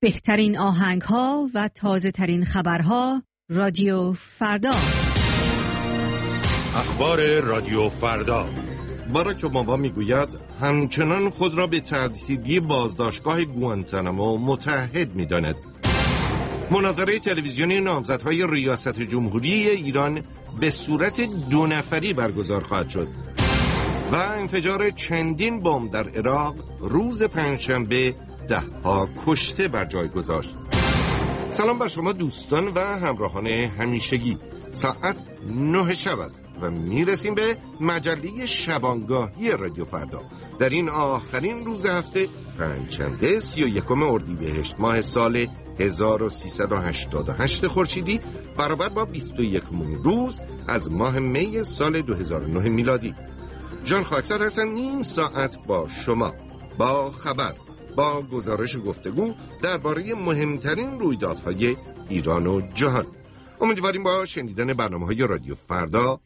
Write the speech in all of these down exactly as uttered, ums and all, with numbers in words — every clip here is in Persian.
بهترین آهنگ ها و تازه ترین خبرها. رادیو فردا. اخبار رادیو فردا. باراک اوباما میگوید همچنان خود را به تعطیلی بازداشتگاه گوانتانامو متعهد می‌داند. مناظره تلویزیونی نامزدهای ریاست جمهوری ایران به صورت دو نفری برگزار خواهد شد و انفجار چندین بمب در عراق روز پنجشنبه ده ها کشته بر جای گذاشت. سلام بر شما دوستان و همراهان همیشگی. ساعت نه شب است و میرسیم به مجله شبانگاهی رادیو فردا. در این آخرین روز هفته پنجشنبه سی و یکم اردیبهشت ماه سال هزار و سیصد و هشتاد و هشت خورشیدی برابر با بیست و یکم روز از ماه می سال دو هزار و نه میلادی. جان خاکسار هستم. نیم ساعت با شما، با خبر، با گزارش و گفتگو درباره مهمترین رویدادهای ایران و جهان. امیدواریم با شنیدن برنامه‌های رادیو فردا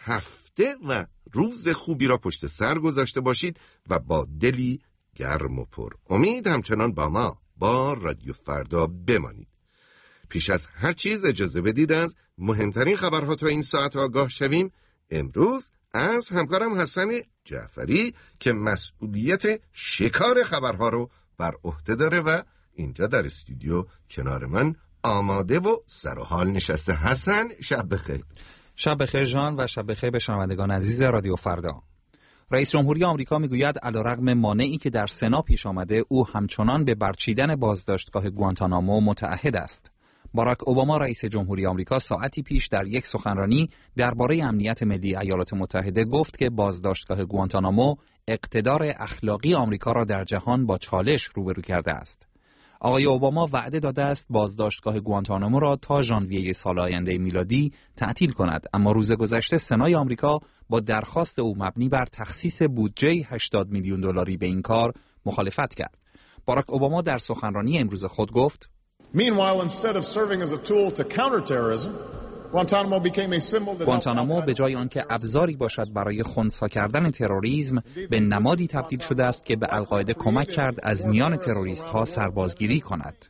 هفته و روز خوبی را پشت سر گذاشته باشید و با دلی گرم و پر امید همچنان با ما، با رادیو فردا بمانید. پیش از هر چیز اجازه بدید از مهمترین خبرها تا این ساعت آگاه شویم. امروز از همکارم حسن جعفری که مسئولیت شکار خبرها رو بر عهده داره و اینجا در استودیو کنار من آماده و سر و حال نشسته. حسن، شب بخیر. شب بخیر جان و شب بخیر به شنوندگان عزیز رادیو فردا. رئیس جمهوری آمریکا میگوید علیرغم مانعی که در سنا پیش آمده، او همچنان به برچیدن بازداشتگاه گوانتانامو متعهد است. باراک اوباما رئیس جمهوری آمریکا ساعتی پیش در یک سخنرانی درباره امنیت ملی ایالات متحده گفت که بازداشتگاه گوانتانامو اقتدار اخلاقی آمریکا را در جهان با چالش روبرو کرده است. آقای اوباما وعده داده است بازداشتگاه گوانتانامو را تا ژانویه سال آینده میلادی تعطیل کند، اما روز گذشته سنای آمریکا با درخواست او مبنی بر تخصیص بودجه هشتاد میلیون دلاری به این کار مخالفت کرد. باراک اوباما در سخنرانی امروز خود گفت: Meanwhile, instead of serving as a tool to counter terrorism, Guantanamo became a symbol that گوانتانامو به جای آنکه ابزاری باشد برای خنثی کردن تروریسم، به نمادی تبدیل شده است که به القاعده کمک کرد از میان تروریست ها سربازگیری کند.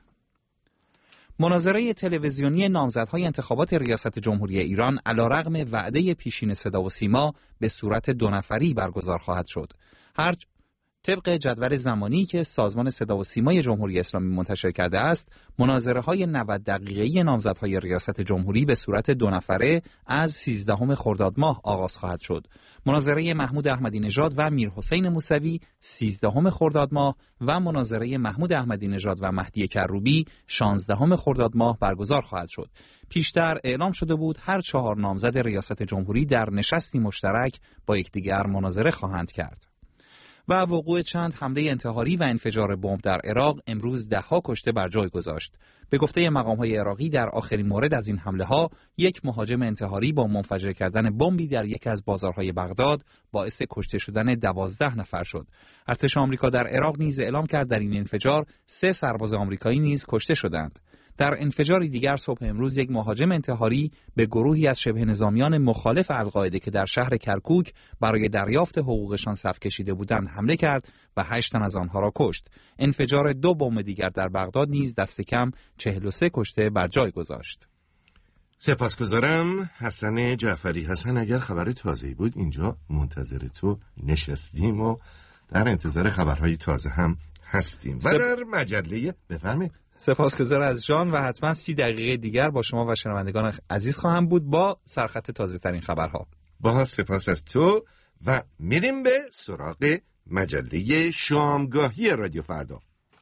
مناظره تلویزیونی نامزدهای انتخابات ریاست جمهوری ایران علیرغم وعده پیشین صدا و سیما به صورت دو نفری برگزار خواهد شد. هر طبق جدول زمانی که سازمان صدا و سیمای جمهوری اسلامی منتشر کرده است، مناظره‌های نود دقیقه‌ای نامزدهای ریاست جمهوری به صورت دو نفره از سیزدهم خرداد ماه آغاز خواهد شد. مناظره محمود احمدی نژاد و میرحسین موسوی سیزدهم خرداد ماه و مناظره محمود احمدی نژاد و مهدی کروبی شانزدهم خرداد ماه برگزار خواهد شد. پیشتر اعلام شده بود هر چهار نامزد ریاست جمهوری در نشستی مشترک با یکدیگر مناظره خواهند کرد. و وقوع چند حمله انتحاری و انفجار بمب در عراق امروز ده ها کشته بر جای گذاشت. به گفته مقام‌های عراقی در آخرین مورد از این حمله ها، یک مهاجم انتحاری با منفجر کردن بمبی در یکی از بازارهای بغداد باعث کشته شدن دوازده نفر شد. ارتش آمریکا در عراق نیز اعلام کرد در این انفجار سه سرباز آمریکایی نیز کشته شدند. در انفجاری دیگر صبح امروز یک مهاجم انتحاری به گروهی از شبه نظامیان مخالف القاعده که در شهر کرکوک برای دریافت حقوقشان صف کشیده بودند حمله کرد و هشت تن از آنها را کشت. انفجار دو بمب دیگر در بغداد نیز دست کم چهل و سه کشته بر جای گذاشت. سپاسگزارم حسن جعفری. حسن، اگر خبر تازه‌ای بود اینجا منتظر تو نشستیم و در انتظار خبرهای تازه هم هستیم. و در مجله بفرمایید. سپاسگزار از جان و حتما سی دقیقه دیگر با شما و شنوندگان عزیز خواهم بود با سرخط تازه ترین خبرها. با سپاس از تو و میریم به سراغ مجله شامگاهی رادیو فردا.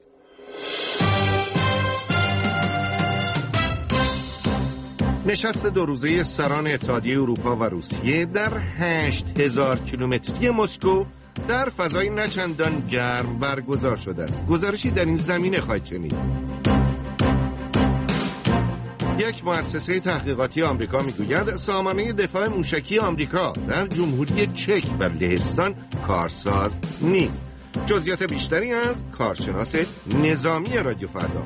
نشست دو روزه سران اتحادیه اروپا و روسیه در هشت هزار کیلومتری مسکو در فضای نچندان گرم برگزار شده است. گزارشی در این زمینه خواهید شنید. یک مؤسسه تحقیقاتی آمریکا میگوید سامانه دفاع موشکی آمریکا در جمهوری چک و لهستان کارساز نیست. جزئیات بیشتری از کارشناس نظامی رادیو فردا.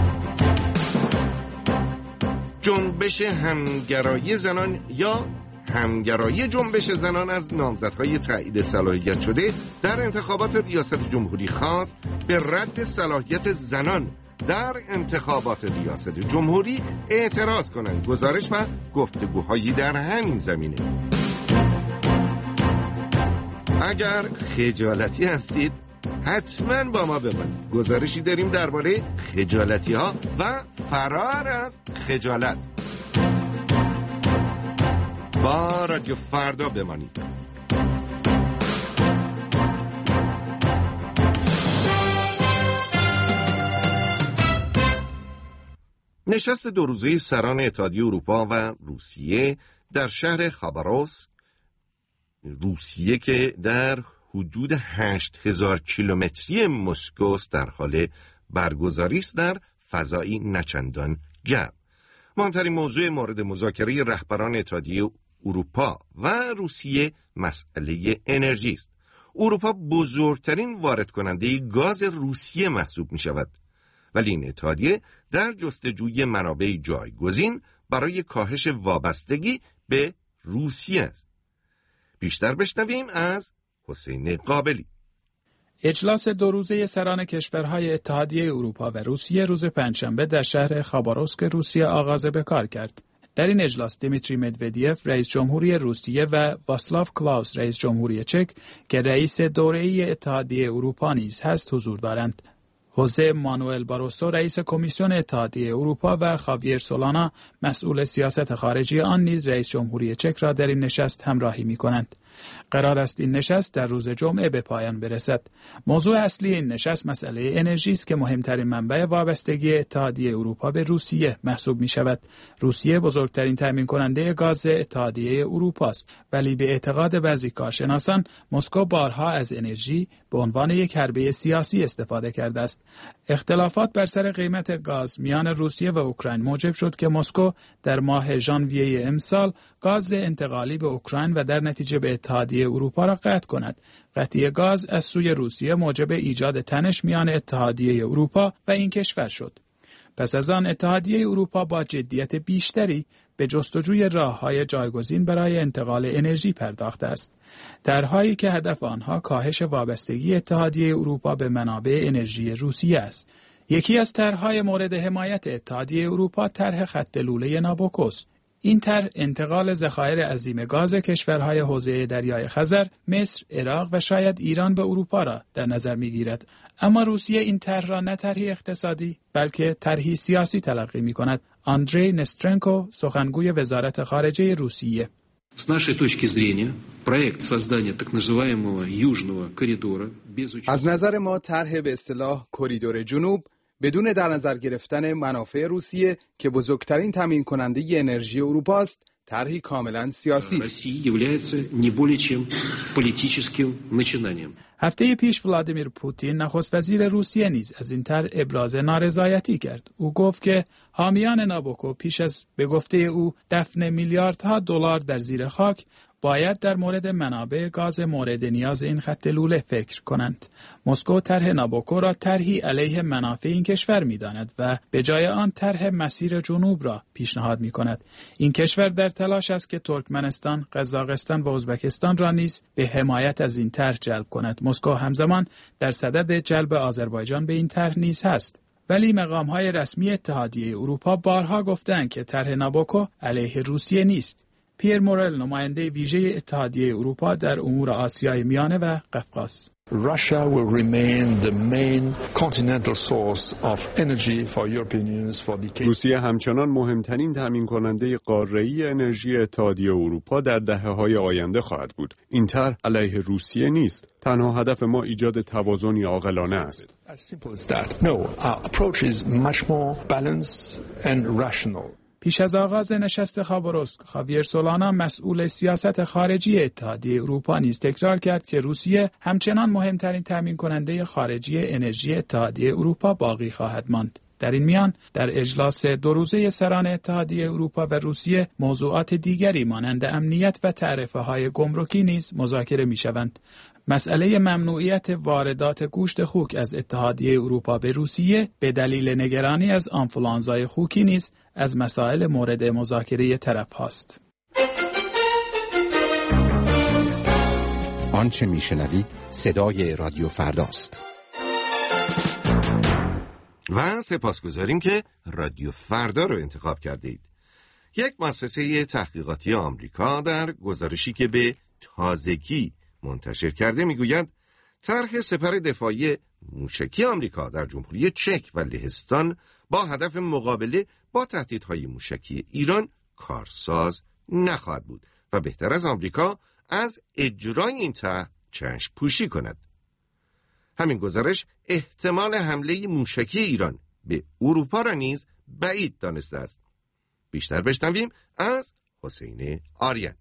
جنبش همگرایی زنان یا همگرایی جنبش زنان از نامزدهای تایید صلاحیت شده در انتخابات ریاست جمهوری خواست به رد صلاحیت زنان در انتخابات ریاست جمهوری اعتراض کنند. گزارش و گفتگوهایی در همین زمینه. اگر خجالتی هستید حتما با ما بمانید. گزارشی داریم درباره خجالتی ها و فرار از خجالت. با رادیو فردا بمانید. نشست دو روزه سران اتحادیه اروپا و روسیه در شهر خاباروسک، روسیه که در حدود هشت هزار کیلومتری مسکو است، در حال برگزاری است در فضایی نچندان گرم. مهمترین موضوع مورد مذاکره رهبران اتحادیه اروپا و روسیه مسئله انرژی است. اروپا بزرگترین وارد کننده گاز روسیه محسوب می شود، ولی این اتحادیه در جستجوی منابع جایگزین برای کاهش وابستگی به روسیه است. بیشتر بشنویم از حسین قابلی. اجلاس دو روزه سران کشورهای اتحادیه اروپا و روسیه روز پنجشنبه در شهر خاباروسک روسیه آغاز به کار کرد. در این اجلاس دیمیتری مدودیف رئیس جمهوری روسیه و واسلاو کلاوس رئیس جمهوری چک که رئیس دوره‌ای اتحادیه اروپا نیز هست حضور دارند. خوزه مانوئل باروسو رئیس کمیسیون اتحادیه اروپا و خاویر سولانا مسئول سیاست خارجی آن نیز رئیس جمهوری چک را در این نشست همراهی می‌کنند. قرار است این نشست در روز جمعه به پایان برسد. موضوع اصلی این نشست مسئله انرژی است که مهمترین منبع وابستگی اتحادیه اروپا به روسیه محسوب می شود. روسیه بزرگترین تامین کننده گاز اتحادیه اروپا است، ولی به اعتقاد بعضی کارشناسان مسکو بارها از انرژی به عنوان یک حربه سیاسی استفاده کرده است. اختلافات بر سر قیمت گاز میان روسیه و اوکراین موجب شد که مسکو در ماه ژانویه امسال گاز انتقالی به اوکراین و در نتیجه به اتحادیه اروپا را قطع کند. قطعی گاز از سوی روسیه موجب ایجاد تنش میان اتحادیه اروپا و این کشور شد. پس از آن اتحادیه اروپا با جدیت بیشتری به جستجوی راه‌های جایگزین برای انتقال انرژی پرداخته است. طرح‌هایی که هدف آنها کاهش وابستگی اتحادیه اروپا به منابع انرژی روسیه است. یکی از طرح‌های مورد حمایت اتحادیه اروپا طرح خط لوله نابوکو است. این طرح انتقال ذخایر عظیم گاز کشورهای حوزه دریای خزر، مصر، عراق و شاید ایران به اروپا را در نظر می‌گیرد. اما روسیه این طرح را نه طرحی اقتصادی بلکه طرحی سیاسی تلقی می‌کند. آندری نسترنکو سخنگوی وزارت خارجه روسیه: С нашей точки зрения, проект создания так называемого южного коридора без участия از نظر ما طرح به اصطلاح کریدور جنوب بدون در نظر گرفتن منافع روسیه که بزرگترین تامین کننده انرژی اروپا است، طرحی کاملا سیاسی است. هفته پیش ولادیمیر پوتین نخست وزیر روسیه نیز از این طرح ابراز نارضایتی کرد. او گفت که حامیان نابوکو پیش از به گفته او دفن میلیاردها دلار در زیر خاک باید در مورد منابع گاز مورد نیاز این خط لوله فکر کنند. مسکو طرح نابوکو را طرحی علیه منافع این کشور می‌داند و به جای آن طرح مسیر جنوب را پیشنهاد می‌کند. این کشور در تلاش است که ترکمنستان، قزاقستان و ازبکستان را نیز به حمایت از این طرح جلب کند. مسکو همزمان در صدد جلب آذربایجان به این طرح نیز هست. ولی مقام‌های رسمی اتحادیه اروپا بارها گفتند که طرح نابوکو علیه روسیه نیست. پیر مورل نماینده ویژه اتحادیه اروپا در امور آسیای میانه و قفقاز: Russia will remain the main continental source of energy for European Union for decades. روسیه همچنان مهمترین تامین کننده قاره‌ای انرژی اتحادیه اروپا در دهه‌های آینده خواهد بود. این طرح علیه روسیه نیست. تنها هدف ما ایجاد توازنی عاقلانه است. As simple as that. No, our approach is much more balanced and rational. پیش از آغاز نشست خاباروسک، خاویر سولانا مسئول سیاست خارجی اتحادیه اروپا نیز تکرار کرد که روسیه همچنان مهمترین تامین کننده خارجی انرژی اتحادیه اروپا باقی خواهد ماند. در این میان در اجلاس دو روزه سران اتحادیه اروپا و روسیه موضوعات دیگری مانند امنیت و تعرفه‌های گمرکی نیز مذاکره می‌شوند. مسئله ممنوعیت واردات گوشت خوک از اتحادیه اروپا به روسیه به دلیل نگرانی از آنفولانزای خوکی نیز از مسائل مورد مذاکره طرف هاست. آنچه میشنوید صدای رادیو فرداست. و سپاسگزاریم که رادیو فردا رو انتخاب کرده اید. یک مؤسسه تحقیقاتی آمریکا در گزارشی که به تازگی منتشر کرده میگوید طرح سپر دفاعی موشکی آمریکا در جمهوری چک و لهستان با هدف مقابله با تهدیدهای موشکی ایران کارساز نخواهد بود و بهتر از آمریکا از اجرای این طرح چشم پوشی کند. همین گزارش احتمال حمله موشکی ایران به اروپا را نیز بعید دانسته است. بیشتر بشنویم از حسین آریان.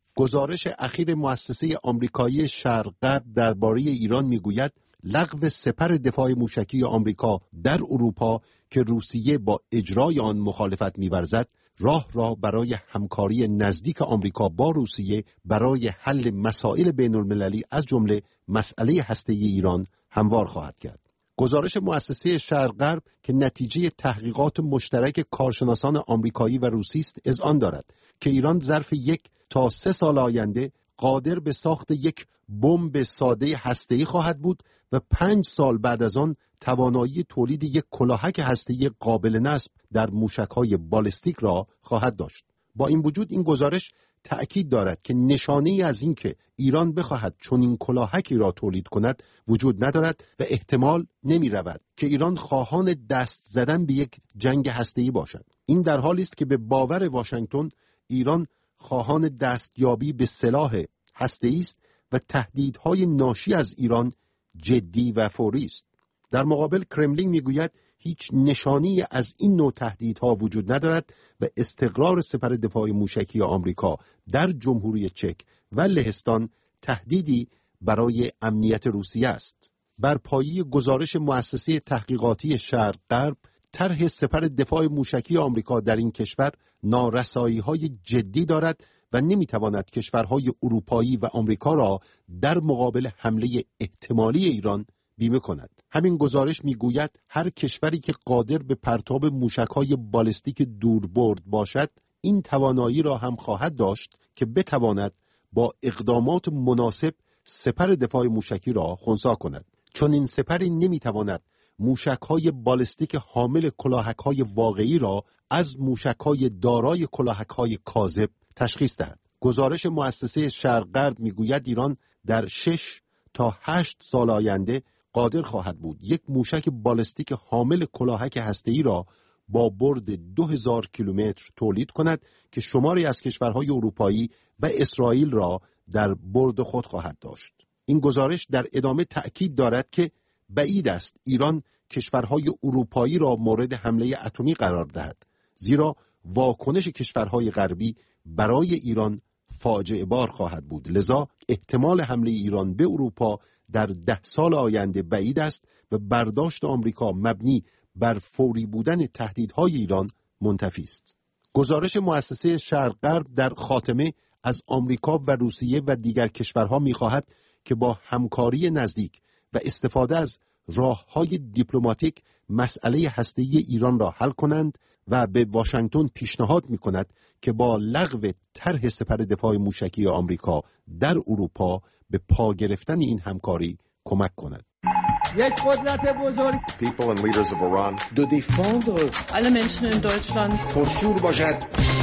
گزارش اخیر مؤسسه آمریکایی شرق غرب درباره ایران میگوید لغو سپر دفاع موشکی آمریکا در اروپا که روسیه با اجرای آن مخالفت می‌ورزد راه را برای همکاری نزدیک آمریکا با روسیه برای حل مسائل بین‌المللی از جمله مسئله هسته‌ای ایران هموار خواهد کرد. گزارش مؤسسه شرق غرب که نتیجه تحقیقات مشترک کارشناسان آمریکایی و روسی است اذعان دارد که ایران ظرف یک تا سه سال آینده قادر به ساخت یک بمب ساده هسته‌ای خواهد بود و پنج سال بعد از آن توانایی تولید یک کلاهک هسته‌ای قابل نصب در موشک‌های بالستیک را خواهد داشت. با این وجود این گزارش تأکید دارد که نشانه‌ای از این که ایران بخواهد چنین کلاهکی را تولید کند وجود ندارد و احتمال نمی رود که ایران خواهان دست زدن به یک جنگ هسته‌ای باشد. این در حالی است که به باور واشنگتن ایران خواهان دستیابی به سلاح هسته‌ای است و تهدیدهای ناشی از ایران جدی و فوری است. در مقابل کرملین میگوید هیچ نشانی از این نوع تهدیدها وجود ندارد و استقرار سپر دفاع موشکی آمریکا در جمهوری چک و لهستان تهدیدی برای امنیت روسیه است. بر پایه گزارش مؤسسه تحقیقاتی شرق غرب طرح سپر دفاع موشکی آمریکا در این کشور نارسایی‌های جدی دارد و نمیتواند کشورهای اروپایی و آمریکا را در مقابل حمله احتمالی ایران بیمه کند. همین گزارش میگوید هر کشوری که قادر به پرتاب موشک‌های بالستیک دوربرد باشد این توانایی را هم خواهد داشت که بتواند با اقدامات مناسب سپر دفاع موشکی را خنثی کند. چون این سپری نمیتواند موشک‌های بالستیک حامل کلاهک‌های واقعی را از موشک‌های دارای کلاهک‌های کاذب تشخیص دهد. گزارش مؤسسه شرق غرب میگوید ایران در شش تا هشت سال آینده قادر خواهد بود یک موشک بالستیک حامل کلاهک هسته‌ای را با برد دو هزار کیلومتر تولید کند که شماری از کشورهای اروپایی و اسرائیل را در برد خود خواهد داشت. این گزارش در ادامه تأکید دارد که بعید است ایران کشورهای اروپایی را مورد حمله اتمی قرار دهد، زیرا واکنش کشورهای غربی برای ایران فاجعه بار خواهد بود. لذا احتمال حمله ایران به اروپا در ده سال آینده بعید است و برداشت آمریکا مبنی بر فوری بودن تهدیدهای ایران منتفی است. گزارش مؤسسه شرق غرب در خاتمه از آمریکا و روسیه و دیگر کشورها می‌خواهد که با همکاری نزدیک و استفاده از راه‌های دیپلماتیک مسئله هسته‌ای ایران را حل کنند و به واشنگتن پیشنهاد می‌کند که با لغو طرح سپر دفاع موشکی آمریکا در اروپا به پا گرفتن این همکاری کمک کند. یک قدرت بزرگ people and leaders of Iran de défendre alle Menschen in Deutschland پرشور باشد.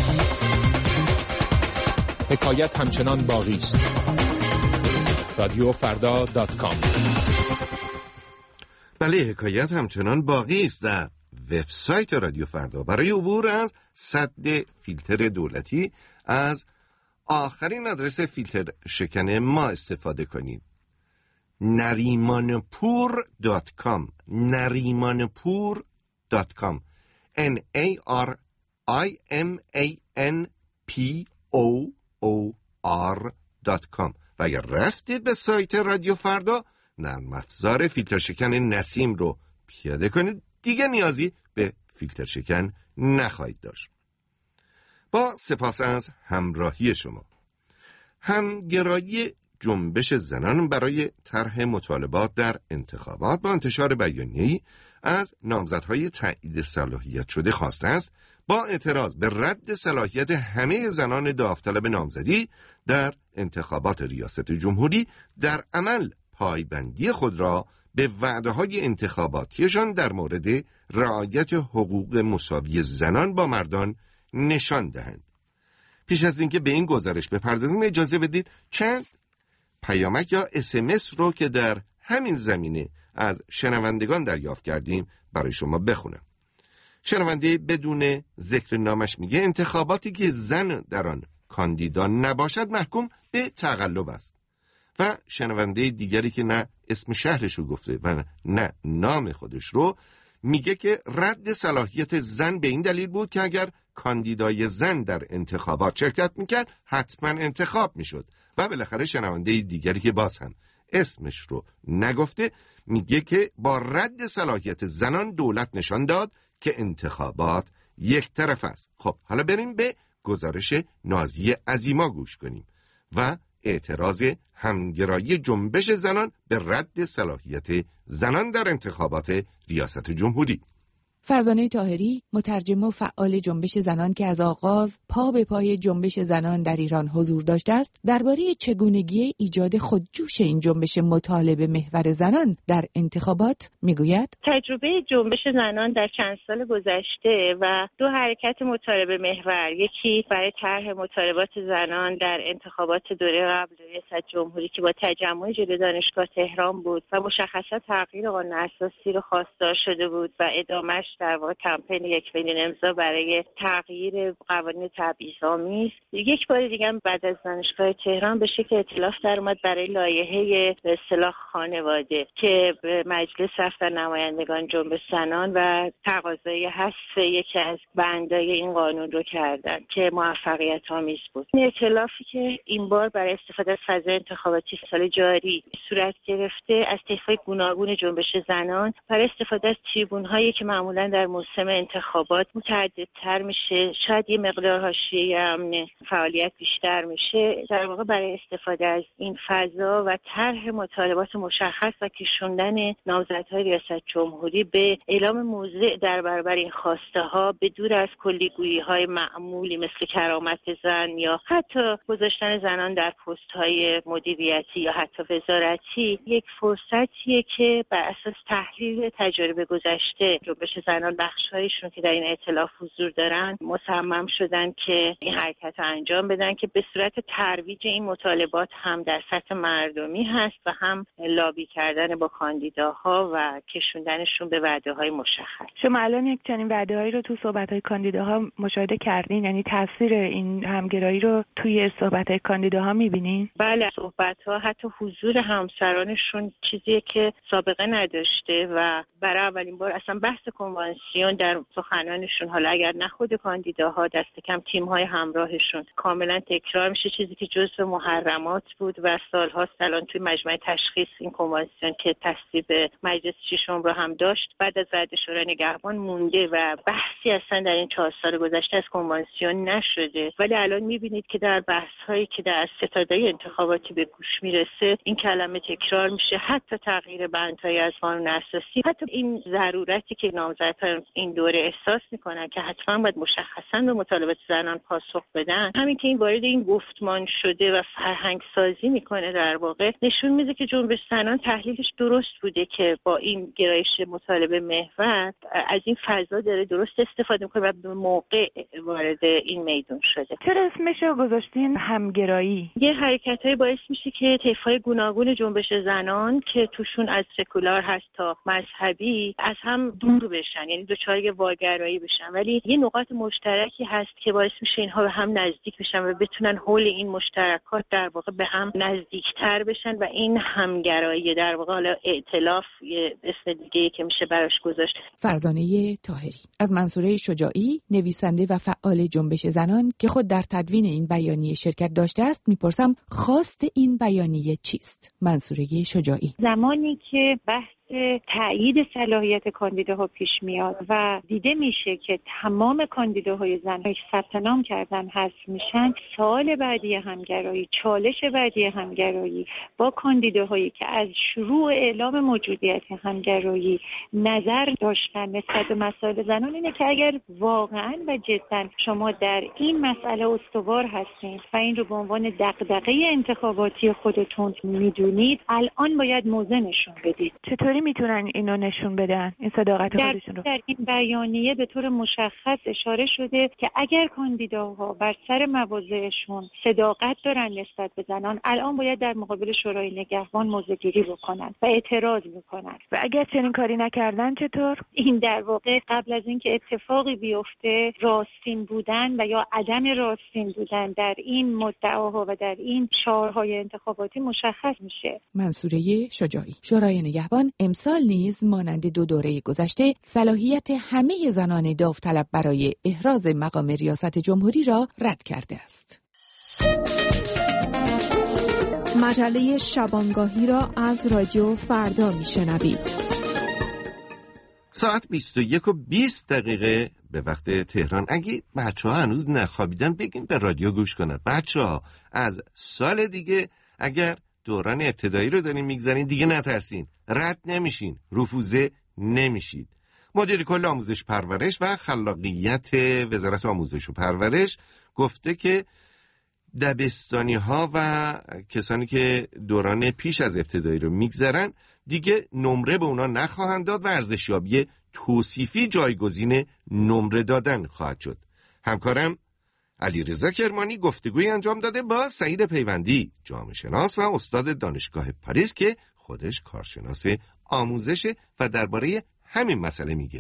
حکایت همچنان باقی است. رادیو فردا دات کام. بله، حکایت همچنان باقی است. در وبسایت رادیو فردا برای عبور از سد فیلتر دولتی از آخرین آدرس فیلتر شکن ما استفاده کنید. نریمانپور دات کام نریمانپور دات کام N A R I M A N P O O R دات کام. و اگر رفتید به سایت رادیو فردا، نرم افزار فیلتر شکن نسیم رو پیاده کنید، دیگه نیازی به فیلتر شکن نخواهید داشت. با سپاس از همراهی شما. همگرایی جنبش زنان برای طرح مطالبات در انتخابات با انتشار بیانیه‌ای از نامزدهای تایید صلاحیت شده خواسته است با اعتراض به رد صلاحیت همه زنان داوطلب نامزدی در انتخابات ریاست جمهوری در عمل پایبندی خود را به وعده‌های انتخاباتیشان در مورد رعایت حقوق مساوی زنان با مردان نشان دهند. پیش از اینکه به این گزارش بپردازیم اجازه بدید چند پیامک یا اس ام اس رو که در همین زمینه از شنوندگان دریافت کردیم برای شما بخونم. شنونده بدون ذکر نامش میگه انتخاباتی که زن در آن کاندیدا نباشد محکوم به تقلب است. و شنونده دیگری که نه اسم شهرش رو گفته و نه نام خودش رو میگه که رد صلاحیت زن به این دلیل بود که اگر کاندیدای زن در انتخابات شرکت میکرد حتما انتخاب میشد. و بالاخره شنونده دیگری که باز هم اسمش رو نگفته میگه که با رد صلاحیت زنان دولت نشان داد که انتخابات یک طرف است. خب حالا بریم به گزارش نازی عظیما گوش کنیم و اعتراض همگرایی جنبش زنان به رد صلاحیت زنان در انتخابات ریاست جمهوری. فرزانه طاهری، مترجم و فعال جنبش زنان که از آغاز پا به پای جنبش زنان در ایران حضور داشته است، درباره چگونگی ایجاد خودجوش این جنبش مطالبه محور زنان در انتخابات میگوید: تجربه جنبش زنان در چند سال گذشته و دو حرکت مطالبه محور، یکی برای طرح مطالبات زنان در انتخابات دوره قبل ریاست جمهوری که با تجمع جلوی دانشگاه تهران بود و مشخصا تغییر قانون اساسی رو خواستار شده بود و ادامهش در واقع کمپین یک میلیون امضا برای تغییر قوانین تبعیض‌آمیز. یک بار دیگه هم بعد از دانشگاه تهران به شکل ائتلاف در اومد برای لایحه به اصطلاح خانواده که به مجلس رفتن نمایندگان جنبش زنان و تقاضای حذف یکی از بندای این قانون رو کردن که موفقیت آمیز بود. این ائتلافی که این بار برای استفاده از فضای انتخاباتی سال جاری صورت گرفته از طیف‌های گوناگون جنبش زنان برای استفاده از تریبون‌هایی که معمولاً در موسم انتخابات متعددتر میشه، شاید یه مقدار حاشیه امن فعالیت بیشتر میشه، در واقع برای استفاده از این فضا و طرح مطالبات مشخص و کشوندن نامزدهای ریاست جمهوری به اعلام موضع در برابر این خواسته ها به دور از کلیگویی های معمولی مثل کرامت زن یا حتی گذاشتن زنان در پست های مدیریتی یا حتی وزارتی، یک فرصتیه که بر اساس تحلیل تجربه گذشته جنبش زنان بخش‌هایشون که در این ائتلاف حضور دارن مصمم شدن که این حرکت رو انجام بدن که به صورت ترویج این مطالبات هم در سطح مردمی هست و هم لابی کردن با کاندیداها و کشوندنشون به وعده‌های مشخص. شما الان یک چنین وعده‌هایی رو تو صحبت‌های کاندیداها مشاهده کردین؟ یعنی تاثیر این همگرایی رو توی صحبت‌های کاندیداها می‌بینین؟ بله، صحبت‌ها حتی حضور همسرانشون چیزیه که سابقه نداشته و برای اولین بار اصلا بحث کنوانسیون در سخنانشون، حالا اگر نه خود کاندیداها دست کم تیم‌های همراهشون، کاملا تکرار میشه، چیزی که جزء محرمات بود و سال‌هاست الان توی مجمع تشخیص این کنوانسیون که تصویب مجلس ششم رو هم داشت بعد از رد شورای نگهبان مونده و بحثی اصلا در این چهار سال گذشته از کنوانسیون نشده. ولی الان میبینید که در بحث‌هایی که در ستاده‌های انتخاباتی به گوش میرسه این کلمه تکرار میشه، حتی تغییر بندهای از قانون اساسی، حتی این ضرورتی که نامزدها این دوره احساس میکنن که حتما باید مشخصا به مطالبات زنان پاسخ بدن، همین که این وارد این گفتمان شده و فرهنگ سازی میکنه، در واقع نشون میده که جنبش زنان تحلیلش درست بوده که با این گرایش مطالبه محور از این فضا داره درست استفاده میکنه و به موقع وارد این میدون شده. چرا اسمشو گذاشتین همگرایی؟ یه حرکتای باعث میشه که طیف‌های گوناگون جنبش زنان که توشون از سکولار هست تا مذهبی از هم دور بشن، یعنی دچار یه واگرایی بشن، ولی یه نقاط مشترکی هست که باعث میشه اینها به هم نزدیک بشن و بتونن حول این مشترکات در واقع به هم نزدیکتر بشن و این همگرایی در واقع حالا ائتلاف یه اسم دیگه‌ای که میشه براش گذاشت. فرزانه طاهری. از منصوره شجاعی، نویسنده و فعال جنبش زنان که خود در تدوین این بیانیه شرکت داشته است، میپرسم خواست این بیانیه چیست؟ منصوره شجاعی. زمانی که بحث تایید صلاحیت کاندیداها پیش میاد و دیده میشه که تمام کاندیداهای زن که ثبت نام کردن حذف میشن، سال بعدی همگرایی، چالش بعدی همگرایی با کاندیداهایی که از شروع اعلام موجودیت همگرایی نظر داشتن نسبت به مسائل زنان اینه که اگر واقعا و جدا شما در این مسئله استوار هستید و این رو به عنوان دغدغه انتخاباتی خودتون میدونید، الان باید موضع نشون بدید. چطور چطوری میتونن اینو نشون بدن، این صداقت خودشون رو؟ در این بیانیه به طور مشخص اشاره شده که اگر کاندیداها بر سر مواضعشون صداقت دارن نسبت به زنان، الان باید در مقابل شورای نگهبان موضع‌گیری بکنن و اعتراض بکنن. و اگر چنین کاری نکردن چطور؟ این در واقع قبل از اینکه اتفاقی بیفته راستین بودن و یا عدم راستین بودن در این مدعاها و در این شعارهای انتخاباتی مشخص میشه. منصوره شجاعی: شورای نگهبان امسال نیز مانند دو دوره گذشته صلاحیت همه زنان داوطلب برای احراز مقام ریاست جمهوری را رد کرده است. مجله شبانگاهی را از رادیو فردا میشنوید. ساعت بیست و یک و بیست دقیقه به وقت تهران. اگه بچه ها هنوز نخوابیدن بگین به رادیو گوش کنن. بچه ها از سال دیگه اگر دوران ابتدایی رو دارین میگذارین دیگه نترسین، رد نمیشین، رفوزه نمیشید. مدیر کل آموزش پرورش و خلاقیت وزارت آموزش و پرورش گفته که دبستانی ها و کسانی که دوران پیش از ابتدایی رو میگذرن دیگه نمره به اونا نخواهند داد و ارزشیابی توصیفی جایگزین نمره دادن خواهد شد. همکارم علیرضا کرمانی گفتگوی انجام داده با سعید پیوندی، جامعه شناس و استاد دانشگاه پاریس که خودش کارشناس آموزش و درباره همین مسئله میگه.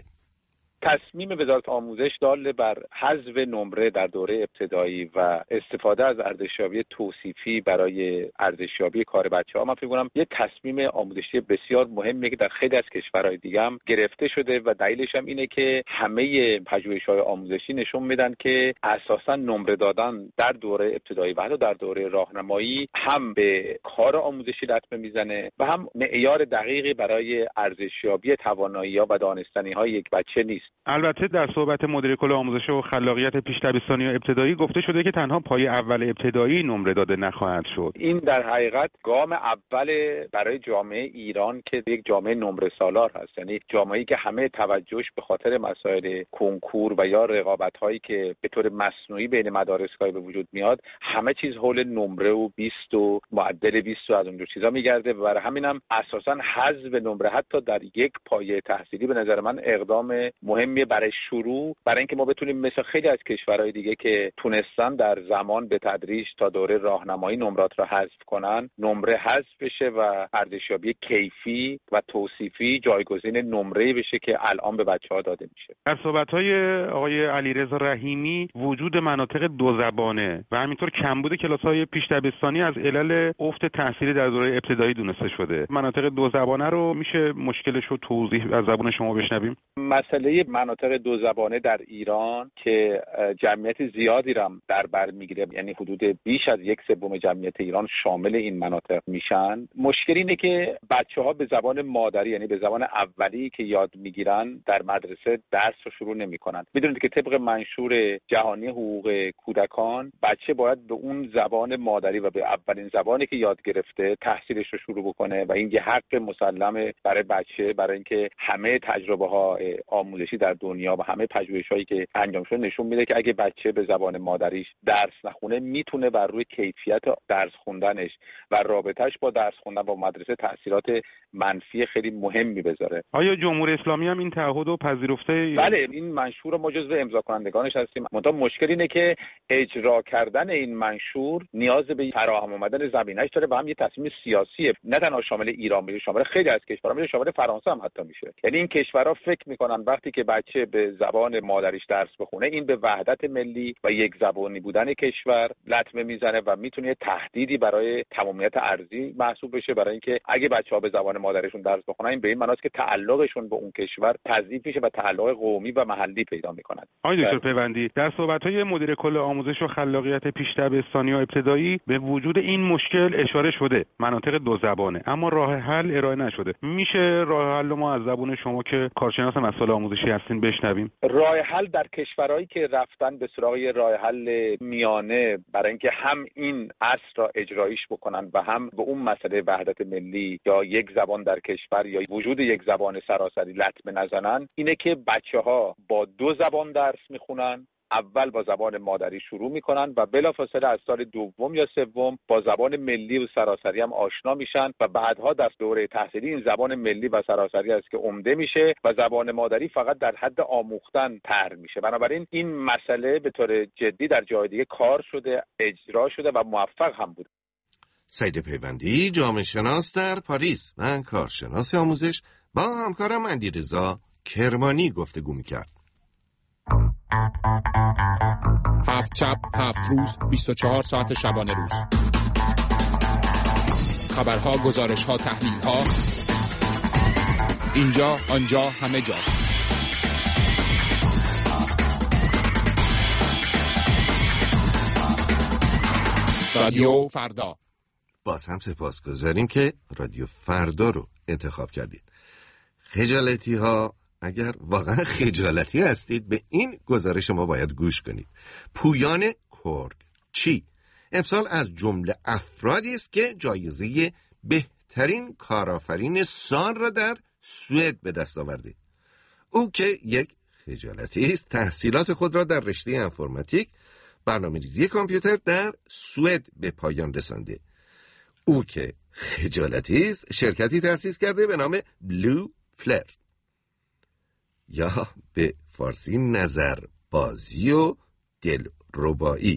تصمیم وزارت آموزش دال بر حذف نمره در دوره ابتدایی و استفاده از ارزشیابی توصیفی برای ارزشیابی کار بچه‌ها، من فکر می‌کنم یه تصمیم آموزشی بسیار مهمه که در خیلی از کشورهای دیگه هم گرفته شده و دلیلش هم اینه که همه پژوهش‌های آموزشی نشون میدن که اساساً نمره دادن در دوره ابتدایی و حتی در دوره راهنمایی هم به کار آموزشی لطمه میزنه و هم معیار دقیقی برای ارزشیابی توانایی‌ها و دانستنی‌های یک بچه نیست. البته در صحبت مدیر کل آموزش و خلاقیت پیش دبستانی و ابتدایی گفته شده که تنها پای اول ابتدایی نمره داده نخواهد شد. این در حقیقت گام اول برای جامعه ایران که یک جامعه نمره سالار هست، یعنی جامعه‌ای که همه توجهش به خاطر مسائل کنکور و یا رقابت‌هایی که به طور مصنوعی بین مدارس‌های به وجود میاد، همه چیز حول نمره و بیست و معدل بیست و از اون جور چیزا میگرده و برای همینم اساساً حذف نمره حتی در یک پایه تحصیلی به نظر من اقدام مهم برای شروع، برای اینکه ما بتونیم مثل خیلی از کشورهای دیگه که تونستن در زمان به تدریج تا دوره راهنمایی نمرات را حذف کنن، نمره حذف بشه و ارزشیابی کیفی و توصیفی جایگزین نمره‌ای بشه که الان به بچه‌ها داده میشه. در صحبت‌های آقای علیرضا رحیمی وجود مناطق دو زبانه و همینطور کمبود کلاس‌های پیش دبستانی از علل افت تحصیلی در دوره ابتدایی دونسته شده. مناطق دو زبانه رو میشه مشکلش رو توضیح از زبان شما بشنویم؟ مسئله مناطق دو زبانه در ایران که جمعیت زیادی را در بر میگیره، یعنی حدود بیش از یک سوم جمعیت ایران شامل این مناطق میشن، مشکل اینه که بچه‌ها به زبان مادری، یعنی به زبان اولی که یاد میگیرن، در مدرسه درس رو شروع نمیکنن. میدونید که طبق منشور جهانی حقوق کودکان بچه باید به اون زبان مادری و به اولین زبانی که یاد گرفته تحصیلش رو شروع بکنه و این یه حق مسلمه برای بچه، برای اینکه همه تجربه‌های آموزشی در دنیا و همه پژوهش‌هایی که انجام شده نشون میده که اگه بچه به زبان مادریش درس نخونه میتونه بر روی کیفیت درس خوندنش و رابطه‌اش با درس خوندن با مدرسه تاثیرات منفی خیلی مهمی بذاره. آیا جمهوری اسلامی هم این تعهد رو پذیرفته؟ بله، این منشور ما جزو امضا کنندگانش هستیم. منتها مشکل اینه که اجرا کردن این منشور نیاز به فراهم آمدن زمینه‌اش داره و هم یه تصمیم سیاسیه، نه تنها شامل ایران میشه، شامل خیلی از کشورها میشه، شامل فرانسه هم حتی میشه. یعنی این کشورها فکر میکنن وقتی که بچه به زبان مادریش درس بخونه این به وحدت ملی و یک زبانی بودن کشور لطمه میزنه و میتونه تهدیدی برای تمامیت ارضی محسوب بشه، برای اینکه اگه بچه‌ها به زبان مادرشون درس بخونن این به این معناست که تعلقشون به اون کشور تضعیف میشه و تعلق قومی و محلی پیدا میکنن. آقای دکتر پیوندی، در صحبت‌های مدیر کل آموزش و خلاقیت پیش دبستانی و ابتدایی به وجود این مشکل اشاره شده، مناطق دو زبانه، اما راه حل ارائه نشده. میشه راه حل ما از زبان شما که کارشناس مسائل آموزشی هستین بشنویم؟ راه حل در کشورهایی که رفتن به سراغ راه حل میانه برای اینکه هم این اصل را اجرایش بکنن و هم به اون مسئله وحدت ملی یا یک زبان در کشور یا وجود یک زبان سراسری لطمه نزنن، اینه که بچه‌ها با دو زبان درس میخونن اول با زبان مادری شروع میکنن و بلافاصله از سال دوم یا سوم با زبان ملی و سراسری هم آشنا میشن و بعدها در دوره تحصیلی این زبان ملی و سراسری است که عمده میشه و زبان مادری فقط در حد آموختن طرح میشه. بنابراین این مسئله به طور جدی در جای دیگه کار شده، اجرا شده و موفق هم بود. سعید پیوندی، جامعه شناس در پاریس، من کارشناس آموزش، با همکارم علیرضا کرمانی گفتگو میکرد. هفت شب، هفت روز، بیست و چهار ساعت شبانه روز. خبرها، گزارشها، تحلیلها، اینجا، آنجا، همه جا. رادیو فردا. باز هم سپاسگزاریم که رادیو فردا رو انتخاب کردید. خجالتی ها، اگر واقعا خجالتی هستید به این گزارش ما باید گوش کنید. پویان کرکچی امسال از جمله افرادی است که جایزه بهترین کارآفرین سال را در سوئد به دست آورده. او که یک خجالتی است تحصیلات خود را در رشته انفرماتیک برنامه‌ریزی کامپیوتر در سوئد به پایان رسانده. او که خجالتی است شرکتی تأسیس کرده به نام بلو فلر یا به فارسی نظر بازی و دلربایی.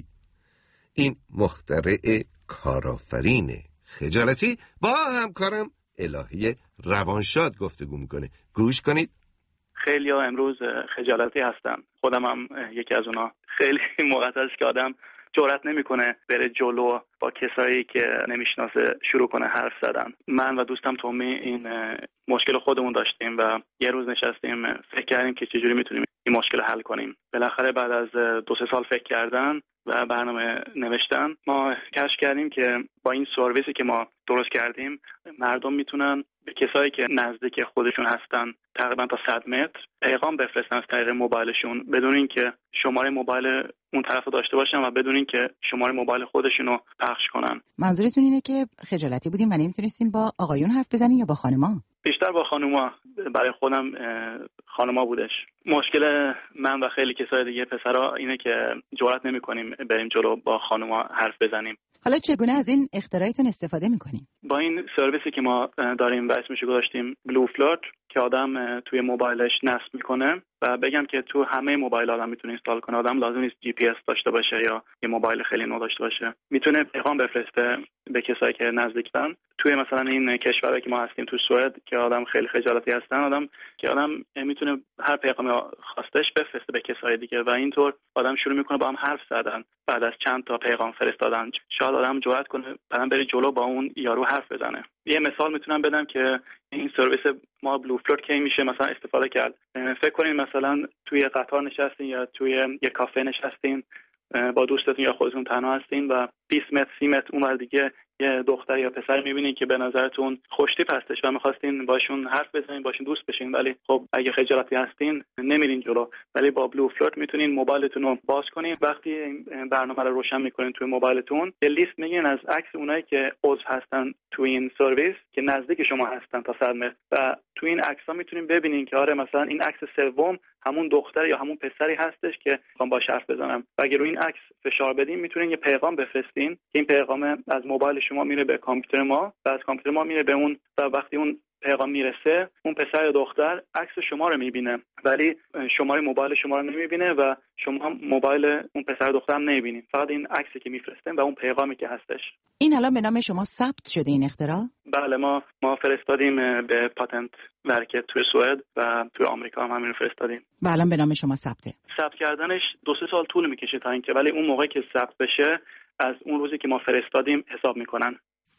این مخترع کارآفرین خجالتی با همکارم الهی روانشاد گفتگو میکنه. گوش کنید. خیلی ها امروز خجالتی هستن، خودم هم یکی از اونا. خیلی موقع است که آدم جرئت نمیکنه بره جلو با کسایی که نمیشناسه شروع کنه حرف زدن. من و دوستم تومی این مشکل خودمون داشتیم و یه روز نشستیم فکر کردیم که چجوری میتونیم این مشکل حل کنیم. بالاخره بعد از دو سه سال فکر کردن و برنامه نوشتن ما کشف کردیم که با این سرویسی که ما درست کردیم مردم میتونن به کسایی که نزدیک خودشون هستن تقریبا تا صد متر پیغام بفرستن از طریق موبایلشون بدون اینکه شماره موبایل اون طرف رو داشته باشن و بدون اینکه شماره موبایل خودشون رو پخش کنن. منظورتون اینه که خجالتی بودیم و نمیتونستیم با آقایون حرف بزنیم یا با خانما؟ بیشتر با خانوما. برای خودم خانوما بودش. مشکل من و خیلی کسای دیگه پسرا اینه که جرئت نمی‌کنیم بریم جلو با خانوما حرف بزنیم. حالا چگونه از این اختراعتون استفاده می‌کنیم؟ با این سرویسی که ما داریم و اسمش رو گذاشتیم بلو فلرت که آدم توی موبایلش نصب میکنه و بگم که تو همه موبایل آدم میتونه اینستال کنه. آدم لازم نیست جی پی اس داشته باشه یا یه موبایل خیلی نو داشته باشه. میتونه پیغام بفرسته به کسایی که نزدیکن. توی مثلا این کشوری که ما هستیم تو سوئد که آدم خیلی خجالتی هستن، آدم که آدم میتونه هر پیغامی خواستش بفرسته به کسای دیگه و اینطور آدم شروع میکنه با هم حرف زدن. بعد از چند تا پیغام فرستادن شاید آدم جرئت کنه بعدن بره جلو با اون یارو حرف بزنه. یه مثال میتونم بدم که این سرویس ما بلو فلرت کی میشه مثلا استفاده کرد. فکر کنین مثلا توی قطار نشستین یا توی یه کافه نشستین با دوستتون یا خودتون تنها هستین و بیست متر سی متر اونور دیگه یه دختر یا پسر میبینین که به نظرتون خوشتیپ هستش و میخواستین باشون حرف بزنین، باشون دوست بشین، ولی خب اگه خجالتی هستین نمیرین جلو. ولی با بلو فلرت میتونین موبایلتون رو باز کنین. وقتی این برنامه رو روشن میکنین توی موبایلتون یه لیست میگین از عکس اونایی که عضو هستن تو این سرویس که نزدیک شما هستن تا صد متر و تو این عکس‌ها میتونین ببینین که آره مثلا این عکس سوم همون دختر یا همون پسری هستش که میخوام باهاش حرف بزنم. و اگه روی این عکس فشار بدین میتونین یه پیغام بفرستین که این پیغام از موبایل شما میره به کامپیوتر ما و از کامپیوتر ما میره به اون و وقتی اون پیغام میرسه اون پسر یا دختر عکس شما رو میبینه ولی شماره موبایل شما رو نمیبینه و شما موبایل اون پسر دختر هم نمیبینین، فقط این عکسی که میفرستن و اون پیغامی که هستش. این الان به نام شما ثبت شده این اختراع؟ بله، ما ما فرستادیم به پاتنت ورکت توی سوئد و توی آمریکا هم همین فرستادیم. و الان به نام شما ثبته. ثبت کردنش دو سه سال طول میکشه تا اینکه، ولی اون موقعی که ثبت بشه از اون روزی که ما فرستادیم حساب میکنن.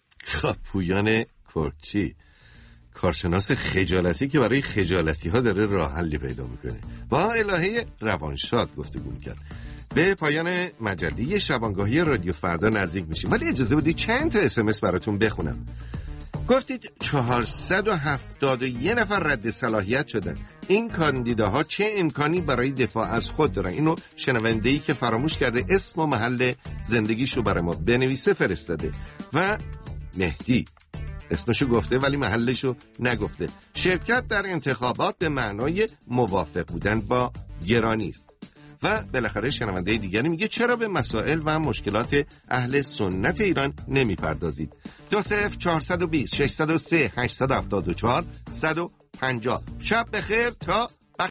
خب پویان کرکچی، کارشناس خجالتی که برای خجالتی ها داره راه حلی پیدا میکنه، با الهه روانشاد گفتگو میکرد. به پایان مجله شبانگاهی رادیو فردا نزدیک میشیم، ولی اجازه بدید چند تا اس ام اس براتون بخونم. گفتید چهارصد و هفتاد و یک نفر رد صلاحیت شدن. این کاندیداها چه امکانی برای دفاع از خود دارن؟ اینو شنونده‌ای که فراموش کرده اسم و محل زندگیشو برای ما بنویسه فرستاده. و مهدی اسمشو گفته ولی محلشو نگفته. شرکت در انتخابات به معنای موافق بودن با گرانی است. و بالاخره شنونده دیگری میگه چرا به مسائل و مشکلات اهل سنت ایران نمیپردازید؟ دو صفر چهارصد و بیست ششصد و سه هشتصد و هفتاد و چهار صد و پنجاه. شب بخیر تا